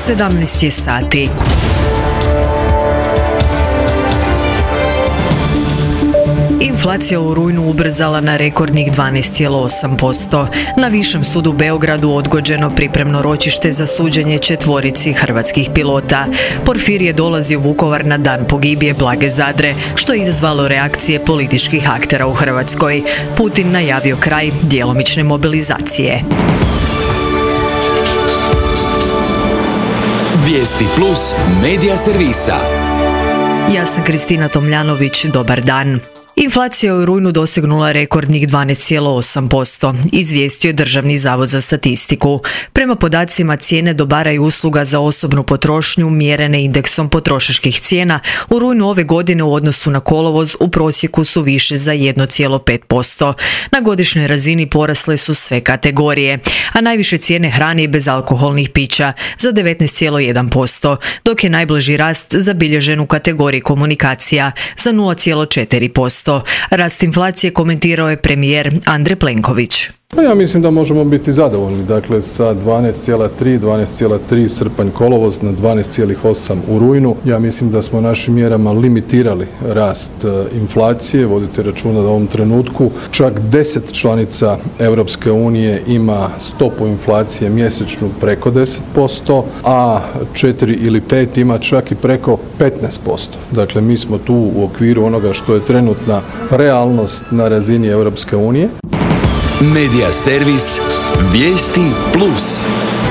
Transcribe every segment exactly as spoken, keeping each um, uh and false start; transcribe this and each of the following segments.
sedamnaest je sati. Inflacija u rujnu ubrzala na rekordnih dvanaest zarez osam posto. Na Višem sudu u Beogradu odgođeno pripremno ročište za suđenje četvorici hrvatskih pilota. Porfirije dolazi u Vukovar na dan pogibije Blage Zadre, što je izazvalo reakcije političkih aktera u Hrvatskoj. Putin najavio kraj djelomične mobilizacije. Vijesti plus medija servisa. Ja sam Kristina Tomljanović, dobar dan. Inflacija u rujnu dosegnula rekordnih dvanaest zarez osam posto, izvijestio je Državni zavod za statistiku. Prema podacima, cijene dobara i usluga za osobnu potrošnju mjerene indeksom potrošačkih cijena u rujnu ove godine u odnosu na kolovoz u prosjeku su više za jedan zarez pet posto. Na godišnjoj razini porasle su sve kategorije, a najviše cijene hrane i bezalkoholnih pića za devetnaest zarez jedan posto, dok je najblaži rast zabilježen u kategoriji komunikacija za nula zarez četiri posto. Rast inflacije komentirao je premijer Andrej Plenković. Ja mislim da možemo biti zadovoljni, dakle sa dvanaest zarez tri, dvanaest zarez tri srpanj kolovoz na dvanaest zarez osam u rujnu. Ja mislim da smo našim mjerama limitirali rast inflacije. Vodite računa da u ovom trenutku čak deset članica Europske unije ima stopu inflacije mjesečnu preko deset posto, a četiri ili pet ima čak i preko petnaest posto. Dakle, mi smo tu u okviru onoga što je trenutna realnost na razini Europske unije. Medija servis Vijesti plus.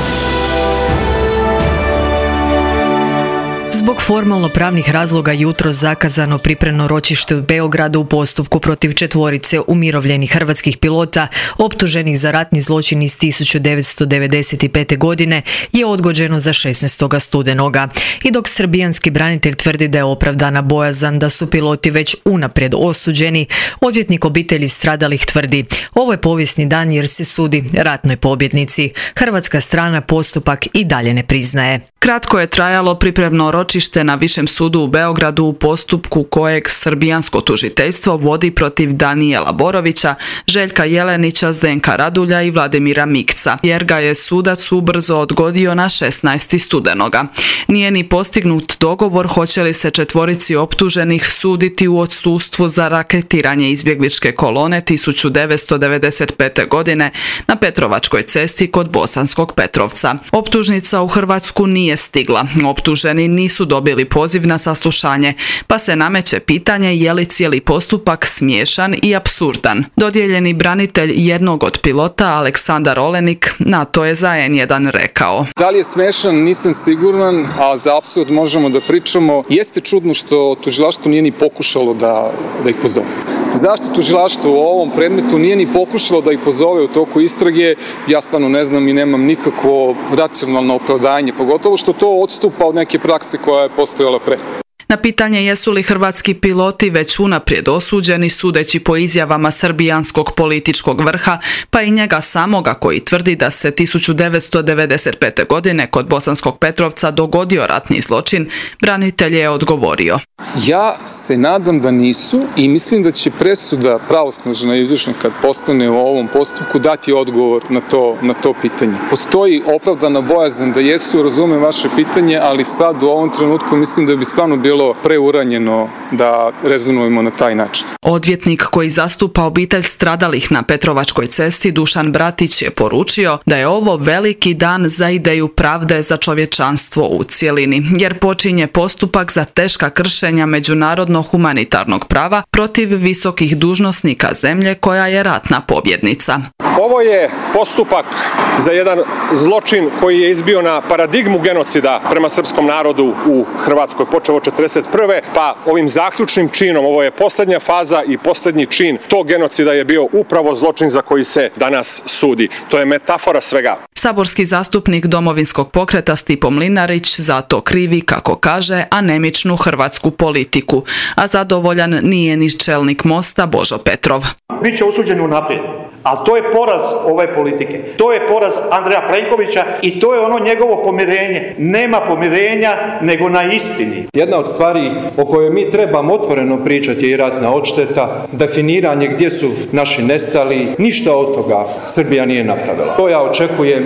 Zbog formalno pravnih razloga jutros zakazano pripremno ročište u Beogradu u postupku protiv četvorice umirovljenih hrvatskih pilota optuženih za ratni zločin iz tisuću devetsto devedeset pete. godine je odgođeno za šesnaestog studenoga. I dok srbijanski branitelj tvrdi da je opravdana bojazan da su piloti već unaprijed osuđeni, odvjetnik obitelji stradalih tvrdi: ovo je povijesni dan jer se sudi ratnoj pobjednici. Hrvatska strana postupak i dalje ne priznaje. Kratko je trajalo pripremno ročište na Višem sudu u Beogradu u postupku kojeg srbijansko tužiteljstvo vodi protiv Danijela Borovića, Željka Jelenića, Zdenka Radulja i Vladimira Mikca, jer ga je sudac ubrzo odgodio na šesnaestog studenoga. Nije ni postignut dogovor hoće li se četvorici optuženih suditi u odsustvu za raketiranje izbjegličke kolone tisuću devetsto devedeset pete. godine na Petrovačkoj cesti kod Bosanskog Petrovca. Optužnica u Hrvatsku nije stigla. Optuženi nisu dobili poziv na saslušanje, pa se nameće pitanje je li cijeli postupak smiješan i apsurdan. Dodijeljeni branitelj jednog od pilota, Aleksandar Olenik, na to je za en jedan rekao: da li je smiješan, nisam siguran, a za apsurd možemo da pričamo. Jeste čudno što tužilaštvo nije ni pokušalo da, da ih pozove. Zašto tužilaštvo u ovom predmetu nije ni pokušalo da ih pozove u toku istrage, ja stvarno ne znam i nemam nikakvo racionalno opravdanje, pogotovo što to odstupa od neke prakse koja je postojala pre. Na pitanje jesu li hrvatski piloti već unaprijed osuđeni, sudeći po izjavama srbijanskog političkog vrha, pa i njega samoga koji tvrdi da se tisuću devetsto devedeset pete. godine kod Bosanskog Petrovca dogodio ratni zločin, branitelj je odgovorio: ja se nadam da nisu i mislim da će presuda pravosnažna izvršna kad postane u ovom postupku dati odgovor na to, na to pitanje. Postoji opravdana bojazan da jesu, razumem vaše pitanje, ali sad u ovom trenutku mislim da bi stvarno bilo preuranjeno da rezonujemo na taj način. Odvjetnik koji zastupa obitelj stradalih na Petrovačkoj cesti, Dušan Bratić, je poručio da je ovo veliki dan za ideju pravde za čovječanstvo u cjelini, jer počinje postupak za teška kršenja međunarodnog humanitarnog prava protiv visokih dužnosnika zemlje koja je ratna pobjednica. Ovo je postupak za jedan zločin koji je izbio na paradigmu genocida prema srpskom narodu u Hrvatskoj, počeo od četrdeset prve. pa ovim zaključnim činom, ovo je posljednja faza i posljednji čin tog genocida je bio upravo zločin za koji se danas sudi. To je metafora svega. Saborski zastupnik Domovinskog pokreta Stipo Mlinarić zato krivi, kako kaže, anemičnu hrvatsku politiku, a zadovoljan nije ni čelnik Mosta Božo Petrov. Biće osuđen unaprijed. Ali to je poraz ove politike. To je poraz Andreja Plenkovića i to je ono njegovo pomirenje. Nema pomirenja nego na istini. Jedna od stvari o kojoj mi trebamo otvoreno pričati je i ratna odšteta, definiranje gdje su naši nestali. Ništa od toga Srbija nije napravila. To ja očekujem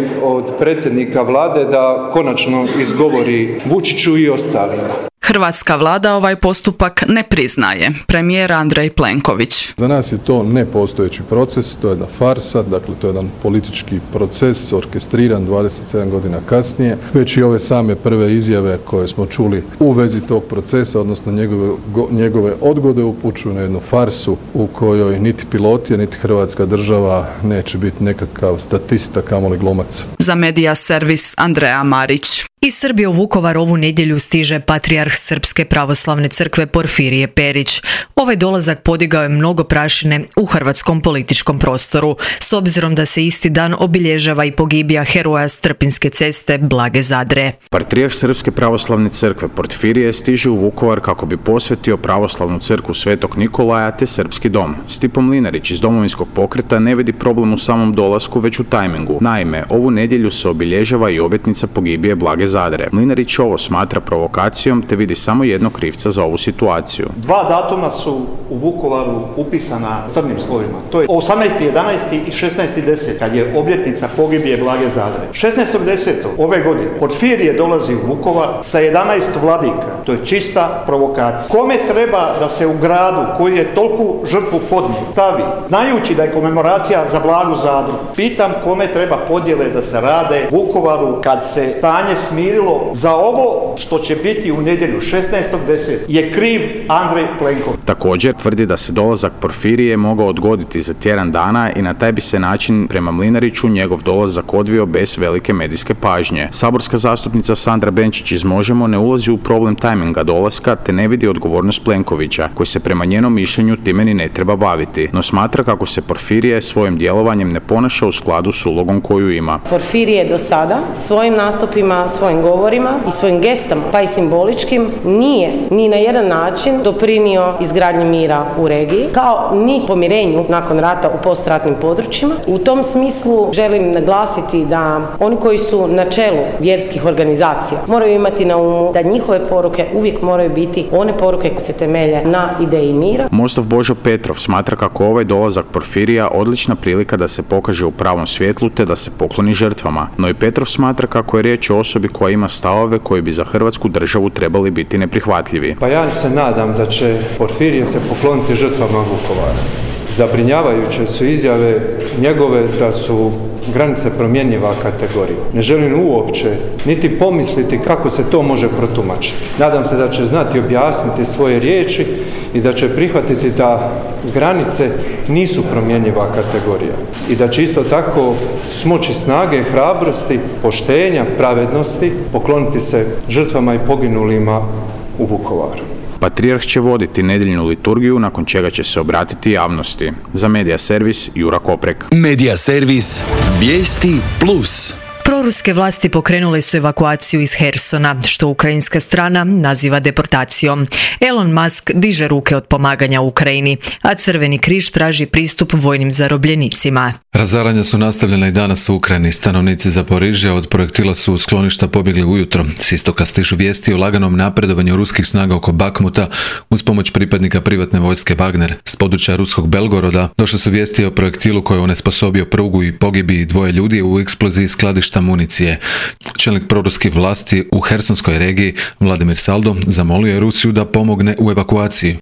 od predsjednika vlade da konačno izgovori Vučiću i ostalima. Hrvatska vlada ovaj postupak ne priznaje. Premijer Andrej Plenković. Za nas je to nepostojeći proces, to je jedna farsa, dakle to je jedan politički proces orkestriran dvadeset sedam godina kasnije. Već i ove same prve izjave koje smo čuli u vezi tog procesa, odnosno njegove, njegove odgode upućuju na jednu farsu u kojoj niti piloti, niti Hrvatska država neće biti nekakav statista, kamoli glumac. Za Medija servis Andreja Marić. Iz Srbije u Vukovar ovu nedjelju stiže patrijarh Srpske pravoslavne crkve Porfirije Perić. Ovaj dolazak podigao je mnogo prašine u hrvatskom političkom prostoru, s obzirom da se isti dan obilježava i pogibija heroja s Trpinjske ceste Blage Zadre. Patrijarh Srpske pravoslavne crkve Porfirije stiže u Vukovar kako bi posvetio pravoslavnu crkvu Svetog Nikolaja te Srpski dom. Stipo Mlinarić iz Domovinskog pokreta ne vidi problem u samom dolasku, već u tajmingu. Naime, ovu nedjelju se obilježava i obljetnica pogibije Blage Zadre. Mlinarić ovo smatra provokacijom te vidi samo jednog krivca za ovu situaciju. Dva datuma su u Vukovaru upisana crnim slovima. To je osamnaesti jedanaesti i šesnaesti deseti kad je obljetnica pogibije Blage Zadre. šesnaestog desetog ove godine Porfirije dolazi u Vukovar sa jedanaest vladika. To je čista provokacija. Kome treba da se u gradu koji je toliku žrtvu podnio stavi, znajući da je komemoracija za Blagu Zadru? Pitam kome treba podjele da se rade u Vukovaru kad se stanje smirilo za ovo što će biti u nedjelju šesnaestog desetog je kriv Andrej Plenković. Također tvrdi da se dolazak Porfirije mogao odgoditi za tjedan dana i na taj bi se način prema Mlinariću njegov dolazak odvio bez velike medijske pažnje. Saborska zastupnica Sandra Benčić iz Možemo ne ulazi u problem tajminga dolaska te ne vidi odgovornost Plenkovića, koji se prema njenom mišljenju time ni ne treba baviti, no smatra kako se Porfirije svojim djelovanjem ne ponaša u skladu s ulogom koju ima. Porfirije do sada svojim nastupima, svojim govorima i svojim gestama, pa i simboličkim, nije ni na jedan način doprinio izgradnji mira u regiji, kao ni pomirenju nakon rata u postratnim područjima. U tom smislu želim naglasiti da oni koji su na čelu vjerskih organizacija moraju imati na umu da njihove poruke uvijek moraju biti one poruke koje se temelje na ideji mira. Mostov Božo Petrov smatra kako ovaj dolazak Porfirija odlična prilika da se pokaže u pravom svjetlu te da se pokloni žrtvama, no i Petrov smatra kako je riječ o osobi koja ima stavove koji bi za Hrvatsku državu trebali biti neprihvatljivi. Pa ja se nadam da će Porfirije se pokloniti žrtvama Vukovara. Zabrinjavajuće su izjave njegove da su granice promjenjiva kategorija. Ne želim uopće niti pomisliti kako se to može protumačiti. Nadam se da će znati objasniti svoje riječi i da će prihvatiti da granice nisu promjenjiva kategorija i da će isto tako smoći snage, hrabrosti, poštenja, pravednosti, pokloniti se žrtvama i poginulima u Vukovaru. Patrijarh će voditi nedjeljnu liturgiju, nakon čega će se obratiti javnosti. Za Medija servis Jura Koprek. Medija servis Vijesti plus. Proruske vlasti pokrenule su evakuaciju iz Hersona, što ukrajinska strana naziva deportacijom. Elon Musk diže ruke od pomaganja Ukrajini, a Crveni križ traži pristup vojnim zarobljenicima. Razaranja su nastavljena i danas u Ukrajini. Stanovnici Zaporižja od projektila su u skloništa pobjegli ujutro. S istoka stižu vijesti o laganom napredovanju ruskih snaga oko Bakmuta uz pomoć pripadnika privatne vojske Wagner. S područja ruskog Belgoroda došle su vijesti o projektilu koji je onesposobio prugu i pogibi dvoje ljudi u eksploziji skladišta municije. Čelnik proruskih vlasti u Hersonskoj regiji Vladimir Saldo zamolio je Rusiju da pomogne u evakuaciji.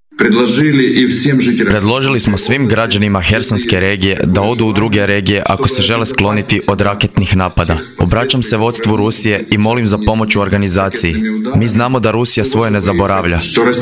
Predložili smo svim građanima Hersonske regije da odu u druge regije ako se žele skloniti od raketnih napada. Obraćam se vodstvu Rusije i molim za pomoć u organizaciji. Mi znamo da Rusija svoje ne zaboravlja.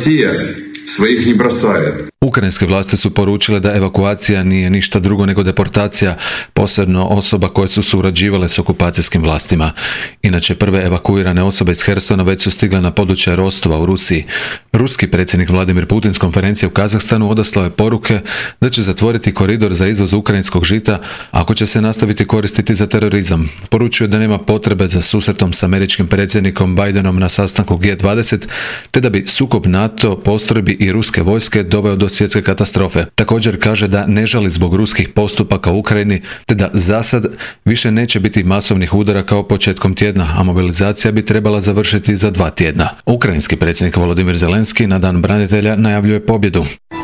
Ukrajinske vlasti su poručile da evakuacija nije ništa drugo nego deportacija, posebno osoba koje su surađivale s okupacijskim vlastima. Inače, prve evakuirane osobe iz Hersona već su stigle na područje Rostova u Rusiji. Ruski predsjednik Vladimir Putin s konferencije u Kazahstanu odaslao je poruke da će zatvoriti koridor za izvoz ukrajinskog žita ako će se nastaviti koristiti za terorizam. Poručuje da nema potrebe za susretom s američkim predsjednikom Bidenom na sastanku G dvadeset, te da bi sukob NATO, postrojbi i ruske vojske doveo do svjetske katastrofe. Također kaže da ne žali zbog ruskih postupaka u Ukrajini, te da zasad više neće biti masovnih udara kao početkom tjedna, a mobilizacija bi trebala završiti za dva tjedna. Ukrajinski predsjednik Volodymyr Zelenski na Dan branitelja najavljuje pobjedu.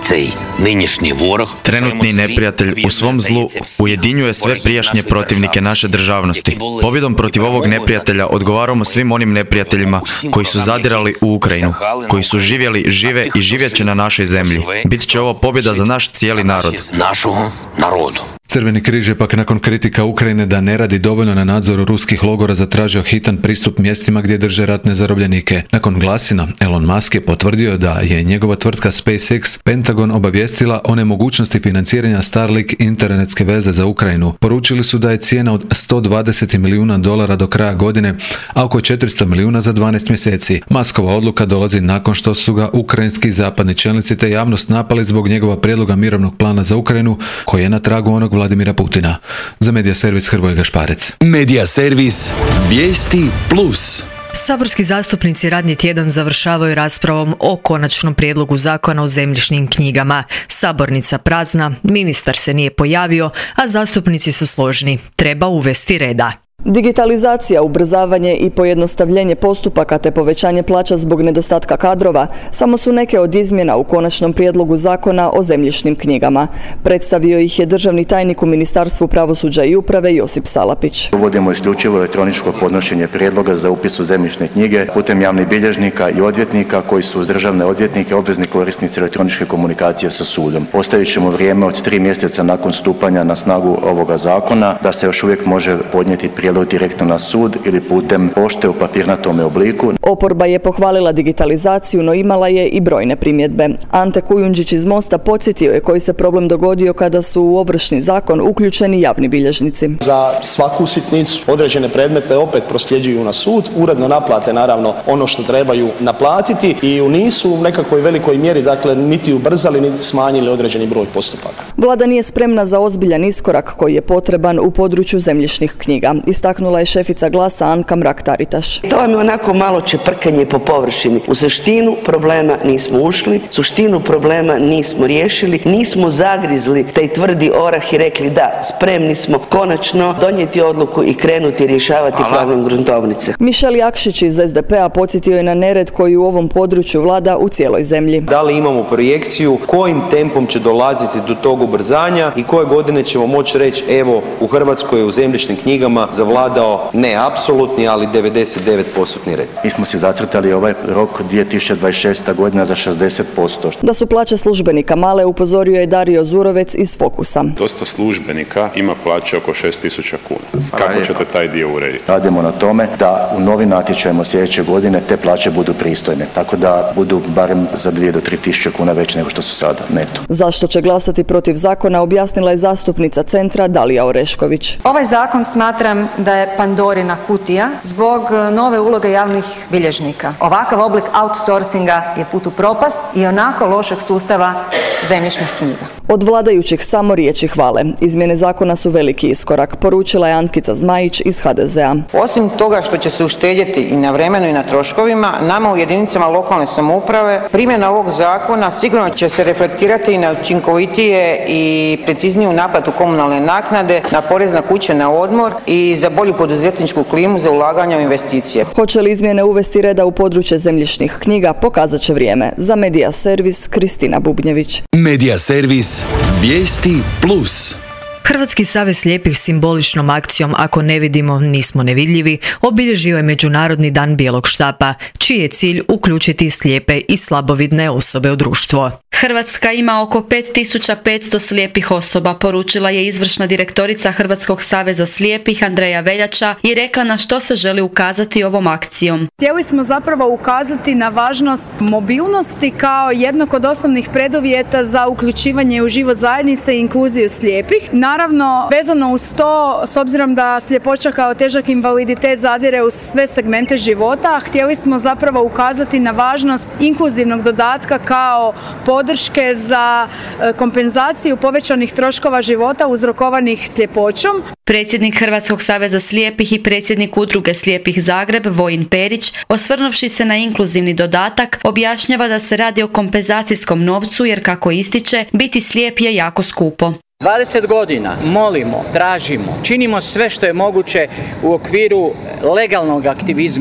цей нинішній ворог. Trenutni neprijatelj u svom zlu ujedinjuje sve prijašnje protivnike naše državnosti. Pobjedom protiv ovog neprijatelja odgovaramo svim onim neprijateljima koji su zadirali u Ukrajinu, koji su živjeli, žive i živjet će na našoj zemlji. Bit će ovo pobjeda za naš cijeli narod. Našого народу. Crveni križ je pak nakon kritika Ukrajine da ne radi dovoljno na nadzoru ruskih logora zatražio hitan pristup mjestima gdje drže ratne zarobljenike. Nakon glasina, Elon Musk je potvrdio da je njegova tvrtka SpaceX Pentagon obavijestila o nemogućnosti financiranja Starlink internetske veze za Ukrajinu. Poručili su da je cijena od sto dvadeset milijuna dolara do kraja godine, a oko četiristo milijuna za dvanaest mjeseci. Muskova odluka dolazi nakon što su ga ukrajinski i zapadni čelnici te javnost napali zbog njegova prijedloga mirovnog plana za Ukrajinu, koji je na tragu onog Vladimira Putina. Za Medija servis Hrvoje Gašparec. Medija servis Vijesti plus. Saborski zastupnici radni tjedan završavaju raspravom o konačnom prijedlogu zakona o zemljišnim knjigama. Sabornica prazna, ministar se nije pojavio, a zastupnici su složni. Treba uvesti reda. Digitalizacija, ubrzavanje i pojednostavljenje postupaka te povećanje plaća zbog nedostatka kadrova samo su neke od izmjena u konačnom prijedlogu zakona o zemljišnim knjigama. Predstavio ih je državni tajnik u Ministarstvu pravosuđa i uprave Josip Salapić. Uvodimo isključivo elektroničko podnošenje prijedloga za upis u zemljišne knjige putem javnih bilježnika i odvjetnika koji su uz državne odvjetnike obvezni korisnici elektroničke komunikacije sa sudom. Ostavit ćemo vrijeme od tri mjeseca nakon stupanja na snagu ovoga zakona da se još uvijek može podnijeti prijedlog direktno na sud ili putem pošte u papirnatom obliku. Oporba je pohvalila digitalizaciju, no imala je i brojne primjedbe. Ante Kujundžić iz Mosta podsjetio je koji se problem dogodio kada su u Ovršni zakon uključeni javni bilježnici. Za svaku sitnicu određene predmete opet prosljeđuju na sud, uredno naplate naravno ono što trebaju naplatiti i nisu u nekakvoj velikoj mjeri, dakle, niti ubrzali niti smanjili određeni broj postupaka. Vlada nije spremna za ozbiljan iskorak koji je potreban u području zemljišnih knjiga. Istaknula je šefica Glasa Anka Mrak-Taritaš. To vam je onako malo čeprkanje po površini. U suštinu problema nismo ušli, suštinu problema nismo riješili, nismo zagrizli taj tvrdi orah i rekli da, spremni smo konačno donijeti odluku i krenuti rješavati Hvala. problem gruntovnice. Mišel Jakšić iz es de pe a podsjetio je na nered koji u ovom području vlada u cijeloj zemlji. Da li imamo projekciju kojim tempom će dolaziti do tog ubrzanja i koje godine ćemo moći reći evo u Hrvatskoj u zemljišnim knjigama zavladao ne apsolutni, ali devedeset devet posto red. Mi smo si zacrtali ovaj rok dvije tisuće dvadeset šesta godina za šezdeset posto. Da su plaće službenika male, upozorio je Dario Zurovec iz Fokusa. Dosta službenika ima plaće oko šest tisuća kuna. Kako ćete taj dio urediti? Radimo na tome da u novim natječajima sljedeće godine te plaće budu pristojne, tako da budu barem za dvije do tri tisuće kuna veće nego što su sada neto. Zašto će glasati protiv zakona, objasnila je zastupnica Centra Dalija Orešković. Ovaj zakon smatram da je Pandorina kutija zbog nove uloge javnih bilježnika. Ovakav oblik outsourcinga je put u propast i onako lošeg sustava zemljišnih knjiga. Od vladajućih samo riječi hvale. Izmjene zakona su veliki iskorak, poručila je Ankica Zmajić iz ha de ze a. Osim toga što će se uštedjeti i na vremenu i na troškovima, nama u jedinicama lokalne samouprave primjena ovog zakona sigurno će se reflektirati i na učinkovitije i precizniju naplatu komunalne naknade, na porez na kuće na odmor i za bolju poduzetničku klimu za ulaganje u investicije. Hoće li izmjene uvesti reda u područje zemljišnih knjiga, pokazat će vrijeme. Za Medija servis Kristina Bubnjević. Medija servis Vijesti plus. Hrvatski savez slijepih simboličnom akcijom Ako ne vidimo, nismo nevidljivi obilježio je Međunarodni dan bijelog štapa, čiji je cilj uključiti slijepe i slabovidne osobe u društvo. Hrvatska ima oko pet tisuća petsto slijepih osoba, poručila je izvršna direktorica Hrvatskog saveza slijepih Andreja Veljača i rekla na što se želi ukazati ovom akcijom. Htjeli smo zapravo ukazati na važnost mobilnosti kao jednog od osnovnih preduvjeta za uključivanje u život zajednice i inkluziju slijepih. Naravno, vezano uz to, s obzirom da sljepoća kao težak invaliditet zadire u sve segmente života, htjeli smo zapravo ukazati na važnost inkluzivnog dodatka kao podrške za kompenzaciju povećanih troškova života uzrokovanih sljepoćom. Predsjednik Hrvatskog saveza slijepih i predsjednik Udruge slijepih Zagreb, Vojin Perić, osvrnuvši se na inkluzivni dodatak, objašnjava da se radi o kompenzacijskom novcu jer, kako ističe, biti slijep je jako skupo. dvadeset godina molimo, tražimo, činimo sve što je moguće u okviru legalnog aktivizma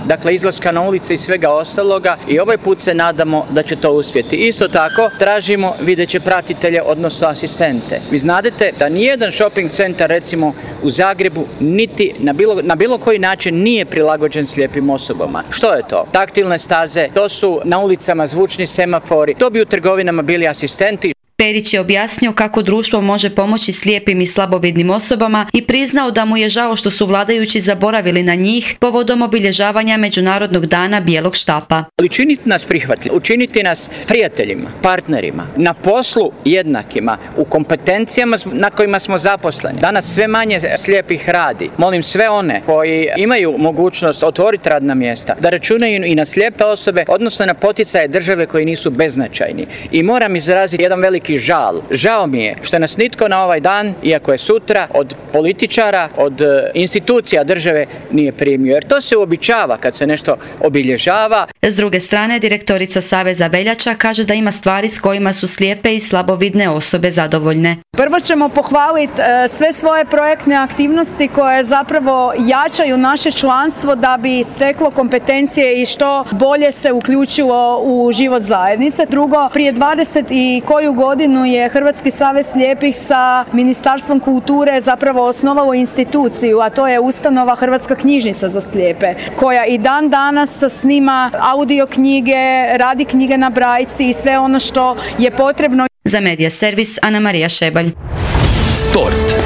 dakle izlaska na ulice i svega ostaloga i ovaj put se nadamo da će to uspjeti. Isto tako tražimo videće pratitelje, odnosno asistente. Vi znadete da nijedan shopping centar recimo u Zagrebu niti na bilo, na bilo koji način nije prilagođen slijepim osobama. Što je to? Taktilne staze, to su na ulicama zvučni semafori, to bi u trgovinama bili asistenti. Perić je objasnio kako društvo može pomoći slijepim i slabovidnim osobama i priznao da mu je žao što su vladajući zaboravili na njih povodom obilježavanja Međunarodnog dana bijelog štapa. Učiniti nas prihvatljivima, učiniti nas prijateljima, partnerima, na poslu jednakima, u kompetencijama na kojima smo zaposleni. Danas sve manje slijepih radi. Molim sve one koji imaju mogućnost otvoriti radna mjesta da računaju i na slijepe osobe, odnosno na poticaje države koji nisu beznačajni. I moram izraziti jedan veliki žal. Žao mi je što nas nitko na ovaj dan, iako je sutra, od političara, od institucija države nije primio. Jer to se uobičava kad se nešto obilježava. S druge strane, direktorica Saveza Veljača kaže da ima stvari s kojima su slijepe i slabovidne osobe zadovoljne. Prvo ćemo pohvaliti sve svoje projektne aktivnosti koje zapravo jačaju naše članstvo da bi steklo kompetencije i što bolje se uključilo u život zajednice. Drugo, prije dvadeset i koju godinu je Hrvatski savez slijepih sa Ministarstvom kulture zapravo osnovalo instituciju, a to je ustanova Hrvatska knjižnica za slijepe, koja i dan danas snima audio knjige, radi knjige na brajci i sve ono što je potrebno. Za Medija servis Ana Marija Šebalj. Sport.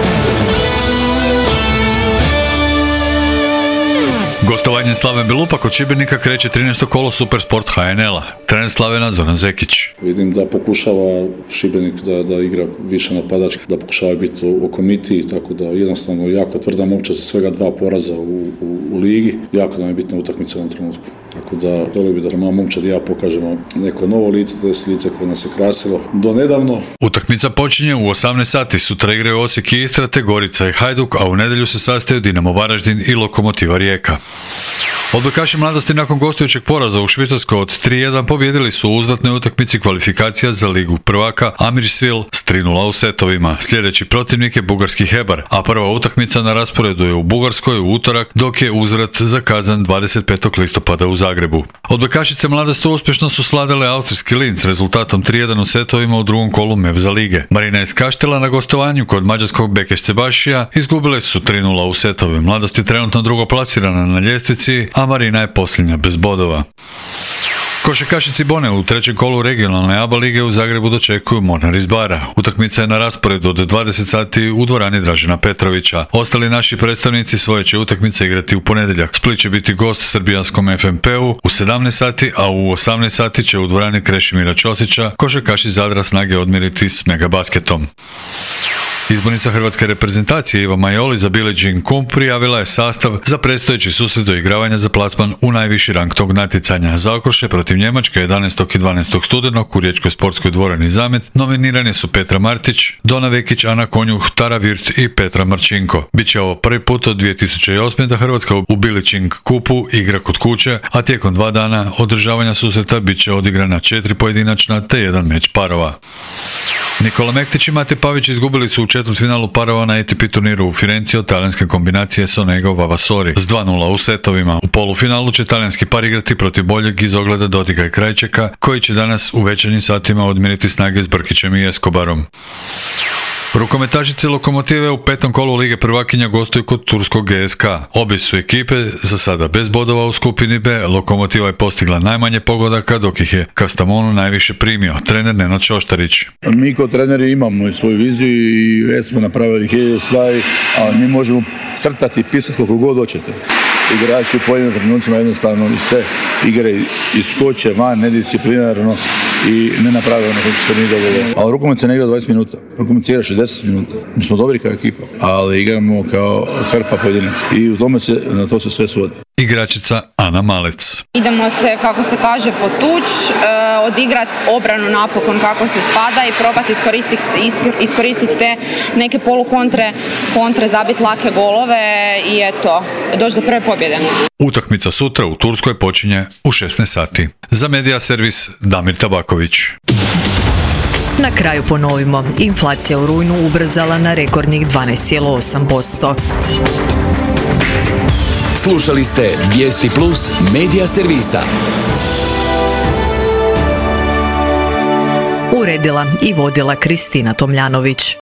Gostovanje Slaven Belupa kod Šibenika kreće trinaesto kolo Supersport H N L-a. Trener Slavena Zoran Zekić. Vidim da pokušava Šibenik da, da igra više napadački, da pokušava biti u, u komitiji, tako da jednostavno jako tvrda momčad za svega dva poraza u, u, u ligi. Jako nam je bitna utakmica u ovom trenutku. Tako da volio bi da nama momčad i ja pokažemo neko novo lice, to je lice koje nas je krasilo do nedavno. Utakmica počinje u osamnaest sati, sutra igraju Osijek i Istra te Gorica i Hajduk, a u nedjelju se sastaju Dinamo Varaždin i Lokomotiva Rijeka. Odbojkaši Mladosti nakon gostujućeg poraza u Švicarskoj od tri jedan pobjedili su u uzvratnoj utakmici kvalifikacija za Ligu prvaka Amirsville s tri nula u setovima. Sljedeći protivnik je bugarski Hebar, a prva utakmica na rasporedu je u Bugarskoj u utorak, dok je uzvrat zakazan dvadeset petog listopada u Zagrebu. Odbojkašice Mladosti uspješno su sladile austrijski Linz rezultatom tri jedan u setovima u drugom kolu Mevza lige. Marina iz Kaštela na gostovanju kod mađarskog Bekeš Cebašija izgubile su tri nula u setovima. Mladost je trenutno drugo plasirana na ljestvici, a Marina je posljednja bez bodova. Košarkaši Cibone u trećem kolu regionalne A B A lige u Zagrebu dočekuju Mornar iz Bara. Utakmica je na rasporedu od dvadeset sati u dvorani Dražena Petrovića. Ostali naši predstavnici svoje će utakmice igrati u ponedjeljak. Split će biti gost srbijanskom F M P-u u sedamnaest sati, a u osamnaest sati će u dvorani Krešimira Ćosića košarkaši Zadra snage odmiriti s Megabasketom. Izbornica hrvatske reprezentacije Iva Majoli za Billie Jean Kum prijavila je sastav za predstojeći susret doigravanja za plasman u najviši rang tog natjecanja. Zaokruše protiv Njemačke jedanaestog i dvanaestog studenog u riječkoj sportskoj dvorani Zamet nominirani su Petra Martić, Dona Vekić, Ana Konjuh, Tara Virt i Petra Marčinko. Biće ovo prvi put od dvije tisuće osme da Hrvatska u Billie Jean Kupu igra kod kuće, a tijekom dva dana održavanja susreta bit će odigrana četiri pojedinačna te jedan meč parova. Nikola Mektić i Mate Pavić izgubili su u četvrtfinalu parova na A T P turniru u Firenci od talijanske kombinacije Sonego Vavasori s dva nula u setovima. U polufinalu će talijanski par igrati protiv boljeg iz ogleda Dodiga i Krajčeka, koji će danas u večernjim satima odmiriti snage s Brkićem i Eskobarom. Rukometašice Lokomotive u petom kolu Lige prvakinja gostuju kod turskog G S K. Obje su ekipe za sada bez bodova u skupini B. Lokomotiva je postigla najmanje pogodaka, dok ih je Kastamonu najviše primio. Trener Nenad Šoštarić. Mi kao treneri imamo svoju viziju i već smo napravili hiljadu stvari, a mi možemo crtati i pisati koliko god hoćete. Igrači u pojedinim trenucima jednostavno iz te igre iskoče van nedisciplinarno i ne naprave ono što se nije dovoljeno. Ali rukomet se ne igra dvadeset minuta, rukomet se igra šezdeset minuta. Mi smo dobri kao ekipa, ali igramo kao hrpa pojedinaca i u tome se, na to se sve svodi. Igračica Ana Malec. Idemo se, kako se kaže, potuć, e, odigrati obranu napokon kako se spada i probati iskoristiti iskoristit te neke polukontre, kontre, zabiti lake golove i eto, doći do prve pobjede. Utakmica sutra u Turskoj počinje u šesnaest sati. Za Medija servis Damir Tabaković. Na kraju ponovimo, inflacija u rujnu ubrzala na rekordnih dvanaest zarez osam posto. Slušali ste Vijesti Plus medija servisa. Uredila i vodila Kristina Tomljanović.